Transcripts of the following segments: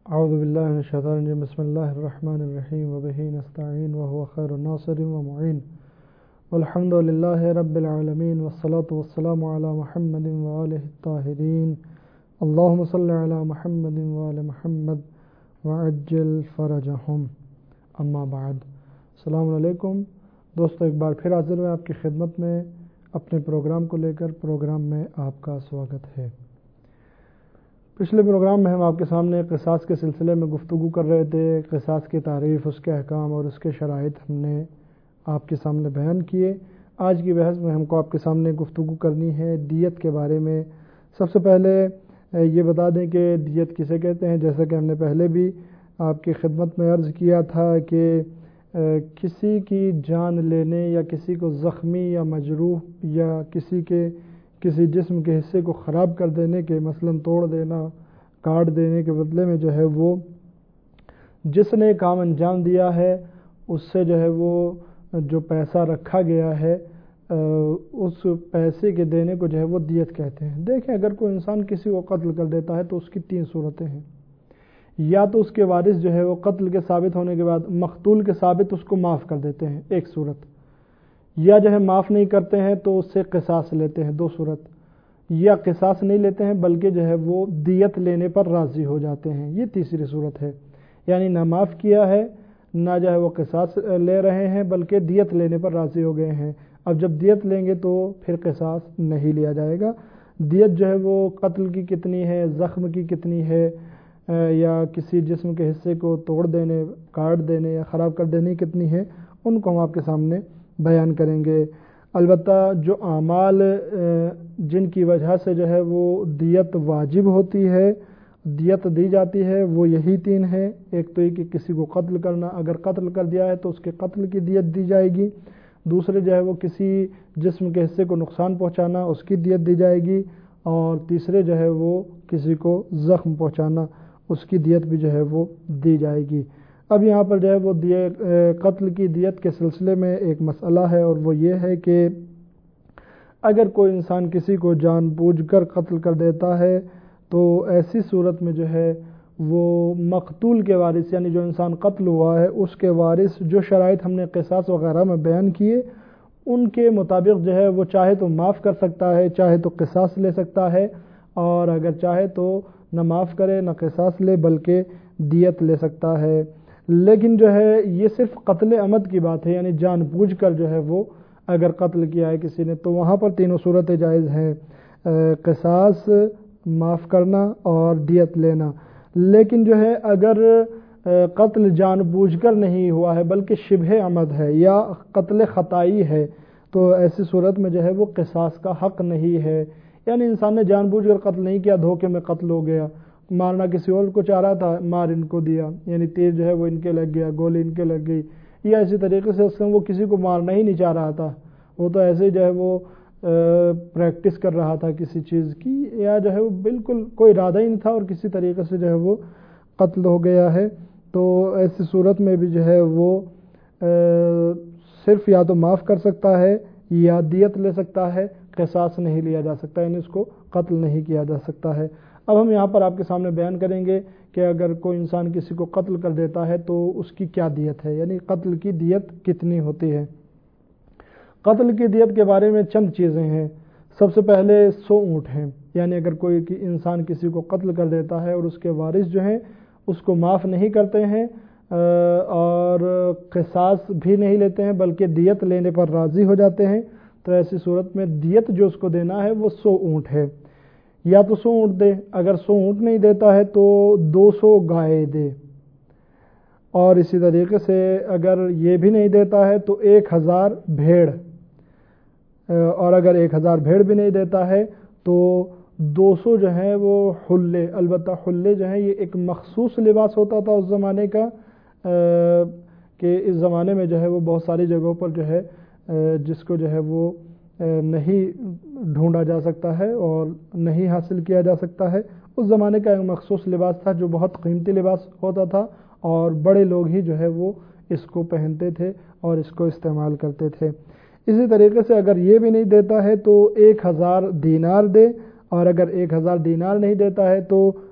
اعوذ باللہ من الشیطان الرجیم بسم اللہ الرحمن الرحیم وبہ نستعین وهو خیر الناصر ومعین والحمد للہ رب العالمین والصلاة والسلام علی محمد وآلہ الطاہرین اللہم صلی علی محمد وآل محمد وعجل فرجہم اما بعد۔ السلام علیکم دوستو، ایک بار پھر حاضر ہوئے آپ کی خدمت میں اپنے پروگرام کو لے کر۔ پروگرام میں آپ کا سواگت ہے۔ پچھلے پروگرام میں ہم آپ کے سامنے قصاص کے سلسلے میں گفتگو کر رہے تھے۔ قصاص کی تعریف، اس کے احکام اور اس کے شرائط ہم نے آپ کے سامنے بیان کیے۔ آج کی بحث میں ہم کو آپ کے سامنے گفتگو کرنی ہے دیت کے بارے میں۔ سب سے پہلے یہ بتا دیں کہ دیت کسے کہتے ہیں۔ جیسا کہ ہم نے پہلے بھی آپ کی خدمت میں عرض کیا تھا کہ کسی کی جان لینے یا کسی کو زخمی یا مجروح یا کسی جسم کے حصے کو خراب کر دینے کے، مثلا توڑ دینا، کاٹ دینے کے بدلے میں جو ہے وہ جس نے کام انجام دیا ہے اس سے جو ہے وہ جو پیسہ رکھا گیا ہے اس پیسے کے دینے کو جو ہے وہ دیت کہتے ہیں۔ دیکھیں، اگر کوئی انسان کسی کو قتل کر دیتا ہے تو اس کی 3 صورتیں ہیں۔ یا تو اس کے وارث جو ہے وہ قتل کے ثابت ہونے کے بعد مقتول کے ثابت اس کو معاف کر دیتے ہیں، ایک صورت۔ یا جو ہے معاف نہیں کرتے ہیں تو اس سے قصاص لیتے ہیں، 2 صورت۔ یا قصاص نہیں لیتے ہیں بلکہ جو ہے وہ دیت لینے پر راضی ہو جاتے ہیں، یہ تیسری صورت ہے۔ یعنی نہ معاف کیا ہے نہ جو ہے وہ قصاص لے رہے ہیں بلکہ دیت لینے پر راضی ہو گئے ہیں۔ اب جب دیت لیں گے تو پھر قصاص نہیں لیا جائے گا۔ دیت جو ہے وہ قتل کی کتنی ہے، زخم کی کتنی ہے، یا کسی جسم کے حصے کو توڑ دینے، کاٹ دینے یا خراب کر دینے کتنی ہے، ان کو ہم آپ کے سامنے بیان کریں گے۔ البتہ جو اعمال جن کی وجہ سے جو ہے وہ دیت واجب ہوتی ہے، دیت دی جاتی ہے، وہ یہی 3 ہیں۔ ایک تو یہ کہ کسی کو قتل کرنا، اگر قتل کر دیا ہے تو اس کے قتل کی دیت دی جائے گی۔ دوسرے جو ہے وہ کسی جسم کے حصے کو نقصان پہنچانا، اس کی دیت دی جائے گی۔ اور تیسرے جو ہے وہ کسی کو زخم پہنچانا، اس کی دیت بھی جو ہے وہ دی جائے گی۔ اب یہاں پر جو ہے وہ قتل کی دیت کے سلسلے میں ایک مسئلہ ہے، اور وہ یہ ہے کہ اگر کوئی انسان کسی کو جان بوجھ کر قتل کر دیتا ہے تو ایسی صورت میں جو ہے وہ مقتول کے وارث، یعنی جو انسان قتل ہوا ہے اس کے وارث، جو شرائط ہم نے قصاص وغیرہ میں بیان کیے ان کے مطابق جو ہے وہ چاہے تو معاف کر سکتا ہے، چاہے تو قصاص لے سکتا ہے، اور اگر چاہے تو نہ معاف کرے نہ قصاص لے بلکہ دیت لے سکتا ہے۔ لیکن جو ہے یہ صرف قتل عمد کی بات ہے، یعنی جان بوجھ کر جو ہے وہ اگر قتل کیا ہے کسی نے تو وہاں پر 3 صورتیں جائز ہیں، قصاص، معاف کرنا اور دیت لینا۔ لیکن جو ہے اگر قتل جان بوجھ کر نہیں ہوا ہے بلکہ شبہ عمد ہے یا قتل خطائی ہے تو ایسی صورت میں جو ہے وہ قصاص کا حق نہیں ہے۔ یعنی انسان نے جان بوجھ کر قتل نہیں کیا، دھوکے میں قتل ہو گیا، مارنا کسی اور کو چاہ رہا تھا، مار ان کو دیا، یعنی تیر جو ہے وہ ان کے لگ گیا، گولی ان کے لگ گئی، یا اسی طریقے سے وہ کسی کو مارنا ہی نہیں چاہ رہا تھا، وہ تو ایسے ہی جو ہے وہ پریکٹس کر رہا تھا کسی چیز کی، یا جو ہے وہ بالکل کوئی ارادہ ہی نہیں تھا اور کسی طریقے سے جو ہے وہ قتل ہو گیا ہے، تو ایسی صورت میں بھی جو ہے وہ صرف یا تو معاف کر سکتا ہے یا دیت لے سکتا ہے، قصاص نہیں لیا جا سکتا، یعنی اس کو قتل نہیں کیا جا سکتا ہے۔ اب ہم یہاں پر آپ کے سامنے بیان کریں گے کہ اگر کوئی انسان کسی کو قتل کر دیتا ہے تو اس کی کیا دیت ہے، یعنی قتل کی دیت کتنی ہوتی ہے۔ قتل کی دیت کے بارے میں چند چیزیں ہیں۔ سب سے پہلے 100 اونٹ ہیں، یعنی اگر کوئی انسان کسی کو قتل کر دیتا ہے اور اس کے وارث جو ہیں اس کو معاف نہیں کرتے ہیں اور قصاص بھی نہیں لیتے ہیں بلکہ دیت لینے پر راضی ہو جاتے ہیں، تو ایسی صورت میں دیت جو اس کو دینا ہے وہ 100 اونٹ ہے۔ یا تو 100 اونٹ دے، اگر 100 اونٹ نہیں دیتا ہے تو 200 گائے دے، اور اسی طریقے سے اگر یہ بھی نہیں دیتا ہے تو 1000 بھیڑ، اور اگر 1000 بھیڑ بھی نہیں دیتا ہے تو 200 جو ہیں وہ حلے۔ البتہ حلے جو ہیں یہ ایک مخصوص لباس ہوتا تھا اس زمانے کا، کہ اس زمانے میں جو ہے وہ بہت ساری جگہوں پر جو ہے جس کو جو ہے وہ نہیں ڈھونڈا جا سکتا ہے اور نہیں حاصل کیا جا سکتا ہے، اس زمانے کا ایک مخصوص لباس تھا جو بہت قیمتی لباس ہوتا تھا، اور بڑے لوگ ہی جو ہے وہ اس کو پہنتے تھے اور اس کو استعمال کرتے تھے۔ اسی طریقے سے اگر یہ بھی نہیں دیتا ہے تو 1000 دینار دے، اور اگر 1000 دینار نہیں دیتا ہے تو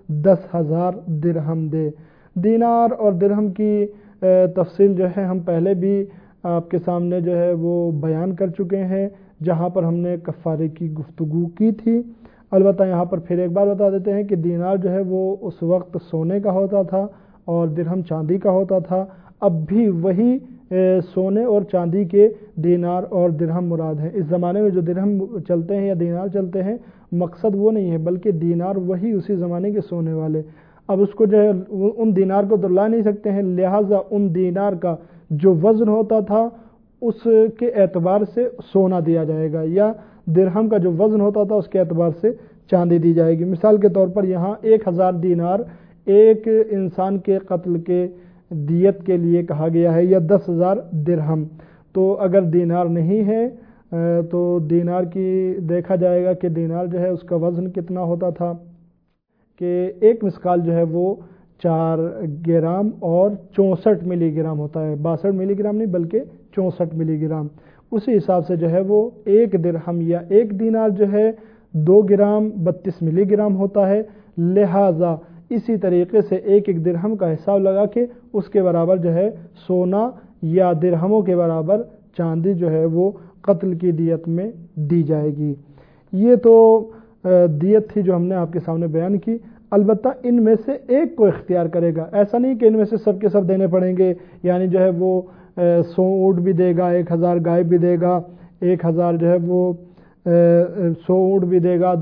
10,000 درہم دے۔ دینار اور درہم کی تفصیل جو ہے ہم پہلے بھی آپ کے سامنے جو ہے وہ بیان کر چکے ہیں، جہاں پر ہم نے کفارے کی گفتگو کی تھی۔ البتہ یہاں پر پھر ایک بار بتا دیتے ہیں کہ دینار جو ہے وہ اس وقت سونے کا ہوتا تھا اور درہم چاندی کا ہوتا تھا۔ اب بھی وہی سونے اور چاندی کے دینار اور درہم مراد ہیں۔ اس زمانے میں جو درہم چلتے ہیں یا دینار چلتے ہیں، مقصد وہ نہیں ہے، بلکہ دینار وہی اسی زمانے کے سونے والے۔ اب اس کو جو ہے ان دینار کو تو لا نہیں سکتے ہیں، لہٰذا ان دینار کا جو وزن ہوتا تھا اس کے اعتبار سے سونا دیا جائے گا، یا درہم کا جو وزن ہوتا تھا اس کے اعتبار سے چاندی دی جائے گی۔ مثال کے طور پر یہاں 1,000 دینار ایک انسان کے قتل کے دیت کے لیے کہا گیا ہے، یا 10,000 درہم۔ تو اگر دینار نہیں ہے تو دینار کی دیکھا جائے گا کہ دینار جو ہے اس کا وزن کتنا ہوتا تھا، کہ ایک مسقال جو ہے وہ 4 گرام اور 64 ملی گرام ہوتا ہے، 62 ملی گرام نہیں بلکہ 64 ملی گرام۔ اسی حساب سے جو ہے وہ ایک درہم یا ایک دینار جو ہے 2 گرام 32 ملی گرام ہوتا ہے۔ لہٰذا اسی طریقے سے ایک ایک درہم کا حساب لگا کے اس کے برابر جو ہے سونا یا درہموں کے برابر چاندی جو ہے وہ قتل کی دیت میں دی جائے گی۔ یہ تو دیت تھی جو ہم نے آپ کے سامنے بیان کی۔ البتہ ان میں سے ایک کو اختیار کرے گا، ایسا نہیں کہ ان میں سے سب کے سب دینے پڑیں گے، یعنی جو ہے وہ 100 اونٹ بھی دے گا، 1,000 گائے بھی دے گا، 1,000 جو ہے وہ 100 اونٹ بھی دے گا،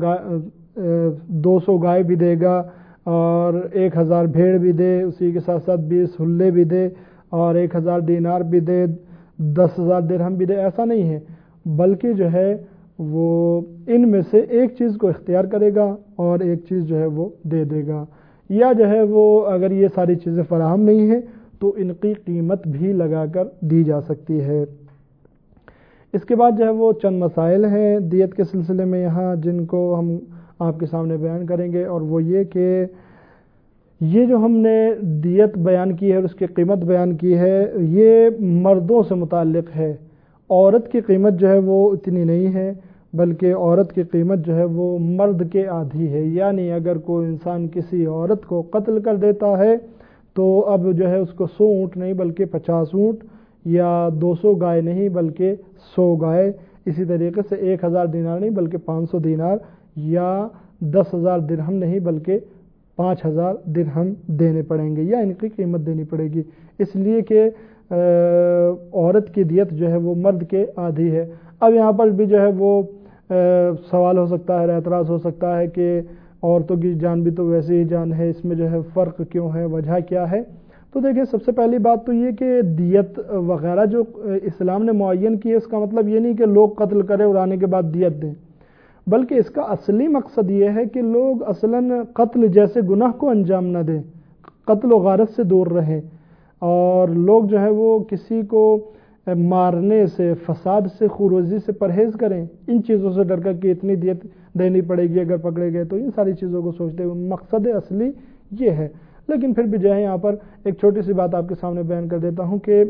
200 گائے بھی دے گا، اور 1,000 بھیڑ بھی دے، اسی کے ساتھ ساتھ 20 حلے بھی دے، اور 1,000 دینار بھی دے، 10,000 درہم بھی دے، ایسا نہیں ہے، بلکہ جو ہے وہ ان میں سے ایک چیز کو اختیار کرے گا اور ایک چیز جو ہے وہ دے دے گا، یا جو ہے وہ اگر یہ ساری چیزیں فراہم نہیں ہیں تو ان کی قیمت بھی لگا کر دی جا سکتی ہے۔ اس کے بعد جو ہے وہ چند مسائل ہیں دیت کے سلسلے میں یہاں، جن کو ہم آپ کے سامنے بیان کریں گے، اور وہ یہ کہ یہ جو ہم نے دیت بیان کی ہے اور اس کی قیمت بیان کی ہے، یہ مردوں سے متعلق ہے۔ عورت کی قیمت جو ہے وہ اتنی نہیں ہے، بلکہ عورت کی قیمت جو ہے وہ مرد کے آدھی ہے، یعنی اگر کوئی انسان کسی عورت کو قتل کر دیتا ہے تو اب جو ہے اس کو 100 اونٹ نہیں بلکہ 50 اونٹ، یا 200 گائے نہیں بلکہ 100 گائے، اسی طریقے سے 1,000 دینار نہیں بلکہ 500 دینار، یا 10,000 درہم نہیں بلکہ 5,000 درہم دینے پڑیں گے، یا ان کی قیمت دینی پڑے گی، اس لیے کہ عورت کی دیت جو ہے وہ مرد کے آدھی ہے۔ اب یہاں پر بھی جو ہے وہ سوال ہو سکتا ہے، اعتراض ہو سکتا ہے کہ عورتوں کی جان بھی تو ویسے ہی جان ہے، اس میں جو ہے فرق کیوں ہے، وجہ کیا ہے؟ تو دیکھیں، سب سے پہلی بات تو یہ کہ دیت وغیرہ جو اسلام نے معین کی ہے، اس کا مطلب یہ نہیں کہ لوگ قتل کرے اور آنے کے بعد دیت دیں، بلکہ اس کا اصلی مقصد یہ ہے کہ لوگ اصلاً قتل جیسے گناہ کو انجام نہ دیں، قتل و غارت سے دور رہیں، اور لوگ جو ہے وہ کسی کو مارنے سے، فساد سے، خوروزی سے پرہیز کریں، ان چیزوں سے ڈر کر کہ اتنی دیت دینی پڑے گی اگر پکڑے گئے، تو ان ساری چیزوں کو سوچتے ہوئے مقصد اصلی یہ ہے۔ لیکن پھر بھی جو ہے یہاں پر ایک چھوٹی سی بات آپ کے سامنے بیان کر دیتا ہوں کہ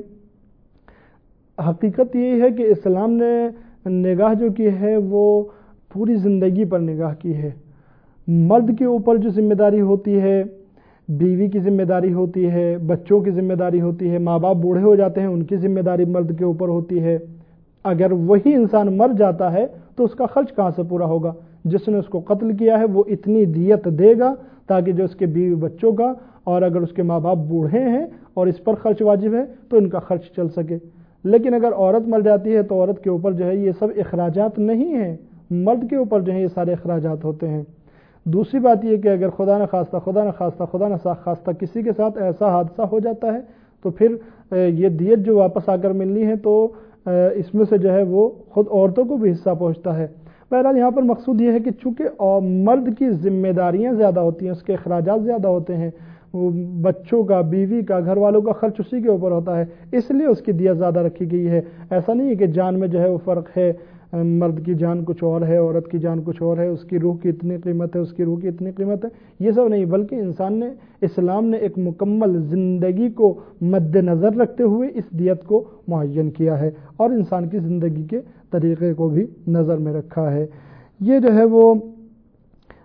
حقیقت یہی ہے کہ اسلام نے نگاہ جو کی ہے وہ پوری زندگی پر نگاہ کی ہے۔ مرد کے اوپر جو ذمہ داری ہوتی ہے، بیوی کی ذمہ داری ہوتی ہے، بچوں کی ذمہ داری ہوتی ہے، ماں باپ بوڑھے ہو جاتے ہیں ان کی ذمہ داری مرد کے اوپر ہوتی ہے۔ اگر وہی انسان مر جاتا ہے تو اس کا خرچ کہاں سے پورا ہوگا؟ جس نے اس کو قتل کیا ہے وہ اتنی دیت دے گا تاکہ جو اس کے بیوی بچوں کا، اور اگر اس کے ماں باپ بوڑھے ہیں اور اس پر خرچ واجب ہے تو ان کا خرچ چل سکے۔ لیکن اگر عورت مر جاتی ہے تو عورت کے اوپر جو ہے یہ سب اخراجات نہیں ہیں، مرد کے اوپر جو ہے یہ سارے اخراجات ہوتے ہیں۔ دوسری بات یہ کہ اگر خدا نہ خواستہ کسی کے ساتھ ایسا حادثہ ہو جاتا ہے تو پھر یہ دیت جو واپس آ کر ملنی ہے تو اس میں سے جو ہے وہ خود عورتوں کو بھی حصہ پہنچتا ہے۔ بہرحال یہاں پر مقصود یہ ہے کہ چونکہ مرد کی ذمہ داریاں زیادہ ہوتی ہیں، اس کے اخراجات زیادہ ہوتے ہیں، بچوں کا، بیوی کا، گھر والوں کا خرچ اسی کے اوپر ہوتا ہے، اس لیے اس کی دیت زیادہ رکھی گئی ہے۔ ایسا نہیں ہے کہ جان میں جو ہے وہ فرق ہے، مرد کی جان کچھ اور ہے، عورت کی جان کچھ اور ہے، اس کی روح کی اتنی قیمت ہے، اس کی روح کی اتنی قیمت ہے، یہ سب نہیں، بلکہ اسلام نے ایک مکمل زندگی کو مد نظر رکھتے ہوئے اس دیت کو معین کیا ہے، اور انسان کی زندگی کے طریقے کو بھی نظر میں رکھا ہے۔ یہ جو ہے وہ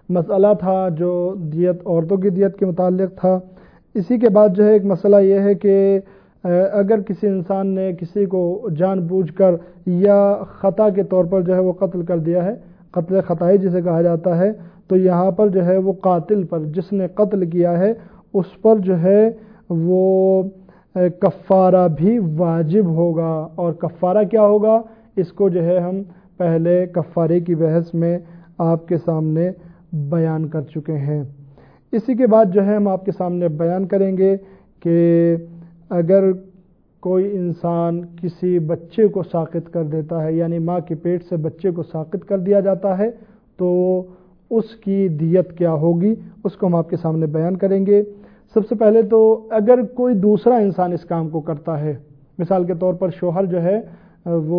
مسئلہ تھا جو دیت عورتوں کی دیت کے متعلق تھا۔ اسی کے بعد جو ہے ایک مسئلہ یہ ہے کہ اگر کسی انسان نے کسی کو جان بوجھ کر یا خطا کے طور پر جو ہے وہ قتل کر دیا ہے، قتل خطائی جسے کہا جاتا ہے، تو یہاں پر جو ہے وہ قاتل پر، جس نے قتل کیا ہے اس پر جو ہے وہ کفارہ بھی واجب ہوگا۔ اور کفارہ کیا ہوگا اس کو جو ہے ہم پہلے کفارے کی بحث میں آپ کے سامنے بیان کر چکے ہیں۔ اسی کے بعد جو ہے ہم آپ کے سامنے بیان کریں گے کہ اگر کوئی انسان کسی بچے کو ساقط کر دیتا ہے، یعنی ماں کے پیٹ سے بچے کو ساقط کر دیا جاتا ہے، تو اس کی دیت کیا ہوگی اس کو ہم آپ کے سامنے بیان کریں گے۔ سب سے پہلے تو اگر کوئی دوسرا انسان اس کام کو کرتا ہے، مثال کے طور پر شوہر جو ہے وہ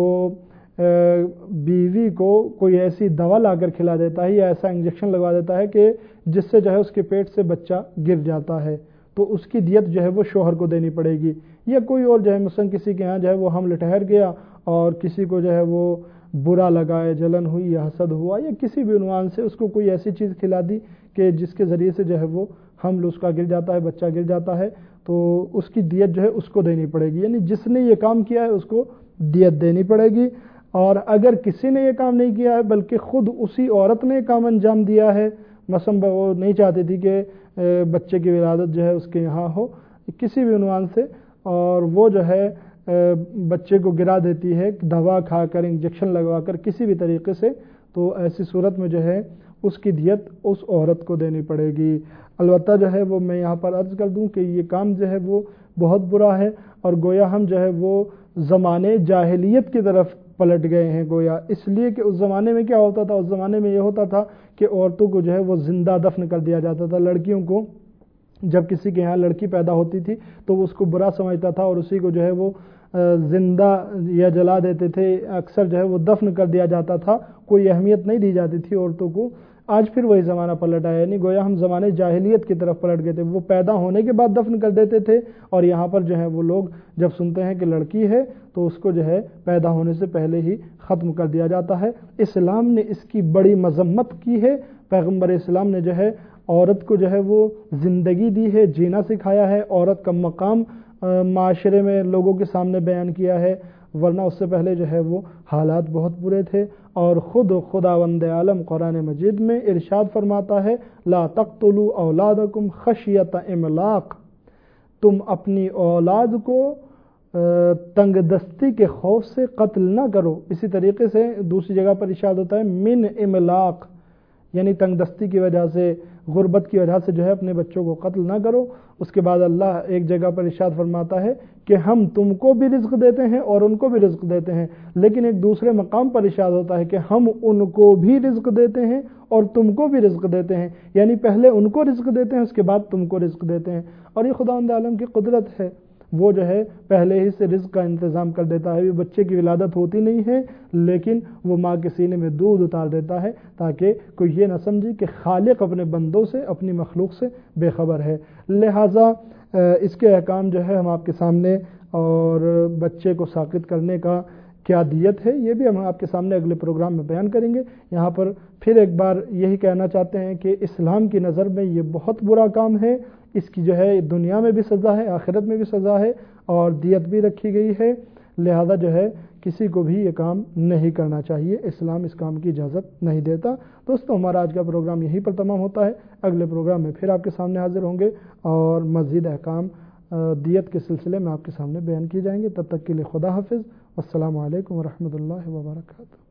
بیوی کو کوئی ایسی دوا لا کر کھلا دیتا ہے یا ایسا انجیکشن لگوا دیتا ہے کہ جس سے جو ہے اس کے پیٹ سے بچہ گر جاتا ہے، تو اس کی دیت جو ہے وہ شوہر کو دینی پڑے گی۔ یا کوئی اور جو ہے مثلاً کسی کے ہاں جو ہے وہ حمل ٹھہر گیا اور کسی کو جو ہے وہ برا لگا ہے، جلن ہوئی یا حسد ہوا یا کسی بھی عنوان سے اس کو کوئی ایسی چیز کھلا دی کہ جس کے ذریعے سے جو ہے وہ حمل اس کا گر جاتا ہے، بچہ گر جاتا ہے، تو اس کی دیت جو ہے اس کو دینی پڑے گی، یعنی جس نے یہ کام کیا ہے اس کو دیت دینی پڑے گی۔ اور اگر کسی نے یہ کام نہیں کیا ہے بلکہ خود اسی عورت نے کام انجام دیا ہے، مثلا وہ نہیں چاہتی تھی کہ بچے کی ولادت جو ہے اس کے یہاں ہو کسی بھی عنوان سے، اور وہ جو ہے بچے کو گرا دیتی ہے دوا کھا کر، انجیکشن لگوا کر، کسی بھی طریقے سے، تو ایسی صورت میں جو ہے اس کی دیت اس عورت کو دینی پڑے گی۔ البتہ جو ہے وہ میں یہاں پر عرض کر دوں کہ یہ کام جو ہے وہ بہت برا ہے، اور گویا ہم جو ہے وہ زمانے جاہلیت کی طرف پلٹ گئے ہیں گویا، اس لیے کہ اس زمانے میں کیا ہوتا تھا، اس زمانے میں یہ ہوتا تھا کہ عورتوں کو جو ہے وہ زندہ دفن کر دیا جاتا تھا، لڑکیوں کو جب کسی کے یہاں لڑکی پیدا ہوتی تھی تو وہ اس کو برا سمجھتا تھا اور اسی کو جو ہے وہ زندہ یا جلا دیتے تھے، اکثر جو ہے وہ دفن کر دیا جاتا تھا، کوئی اہمیت نہیں دی جاتی تھی عورتوں کو۔ آج پھر وہی زمانہ پلٹ آیا، یعنی گویا ہم زمانے جاہلیت کی طرف پلٹ گئے تھے، وہ پیدا ہونے کے بعد دفن کر دیتے تھے، اور یہاں پر جو ہے وہ لوگ جب سنتے ہیں کہ لڑکی ہے تو اس کو جو ہے پیدا ہونے سے پہلے ہی ختم کر دیا جاتا ہے۔ اسلام نے اس کی بڑی مذمت کی ہے، پیغمبر اسلام نے جو ہے عورت کو جو ہے وہ زندگی دی ہے، جینا سکھایا ہے، عورت کا مقام معاشرے میں لوگوں کے سامنے بیان کیا ہے، ورنہ اس سے پہلے جو ہے وہ حالات بہت برے تھے۔ اور خود خداوند عالم قرآن مجید میں ارشاد فرماتا ہے لا تقتلوا اولادکم خشیۃ املاق، تم اپنی اولاد کو تنگ دستی کے خوف سے قتل نہ کرو۔ اسی طریقے سے دوسری جگہ پر ارشاد ہوتا ہے من املاق، یعنی تنگ دستی کی وجہ سے، غربت کی وجہ سے جو ہے اپنے بچوں کو قتل نہ کرو۔ اس کے بعد اللہ ایک جگہ پر ارشاد فرماتا ہے کہ ہم تم کو بھی رزق دیتے ہیں اور ان کو بھی رزق دیتے ہیں، لیکن ایک دوسرے مقام پر ارشاد ہوتا ہے کہ ہم ان کو بھی رزق دیتے ہیں اور تم کو بھی رزق دیتے ہیں، یعنی پہلے ان کو رزق دیتے ہیں اس کے بعد تم کو رزق دیتے ہیں۔ اور یہ خداوند عالم کی قدرت ہے، وہ جو ہے پہلے ہی سے رزق کا انتظام کر دیتا ہے۔ بچے کی ولادت ہوتی نہیں ہے لیکن وہ ماں کے سینے میں دودھ اتار دیتا ہے تاکہ کوئی یہ نہ سمجھے کہ خالق اپنے بندوں سے، اپنی مخلوق سے بے خبر ہے۔ لہٰذا اس کے احکام جو ہے ہم آپ کے سامنے، اور بچے کو ساقط کرنے کا کیا دیت ہے یہ بھی ہم آپ کے سامنے اگلے پروگرام میں بیان کریں گے۔ یہاں پر پھر ایک بار یہی کہنا چاہتے ہیں کہ اسلام کی نظر میں یہ بہت برا کام ہے، اس کی جو ہے دنیا میں بھی سزا ہے، آخرت میں بھی سزا ہے، اور دیت بھی رکھی گئی ہے، لہذا جو ہے کسی کو بھی یہ کام نہیں کرنا چاہیے، اسلام اس کام کی اجازت نہیں دیتا۔ دوستو ہمارا آج کا پروگرام یہیں پر تمام ہوتا ہے، اگلے پروگرام میں پھر آپ کے سامنے حاضر ہوں گے اور مزید احکام دیت کے سلسلے میں آپ کے سامنے بیان کیے جائیں گے۔ تب تک کے لیے خدا حافظ، السلام علیکم ورحمۃ اللہ وبرکاتہ۔